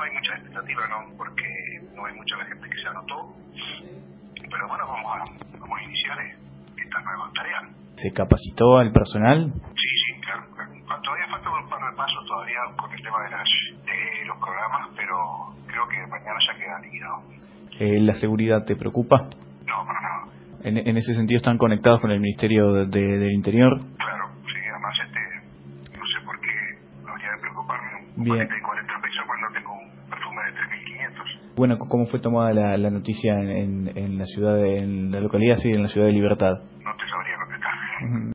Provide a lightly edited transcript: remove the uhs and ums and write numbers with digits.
hay mucha expectativa, ¿no? Porque no hay mucha gente que se anotó. Pero bueno, vamos a iniciar esta nueva tarea. ¿Se capacitó al personal? Sí, claro. Todavía falta un par de pasos todavía con el tema de los programas, pero creo que mañana ya queda liquidado. ¿La seguridad te preocupa? No, para nada. En ese sentido, ¿están conectados con el Ministerio del Interior? Claro, sí, además no sé por qué habría de preocuparme un Bien. paquete de 40 pesos cuando tengo un perfume de 3.500. Bueno, ¿cómo fue tomada la noticia en la ciudad, en la localidad, sí, en la ciudad de Libertad? No te sabría contestar.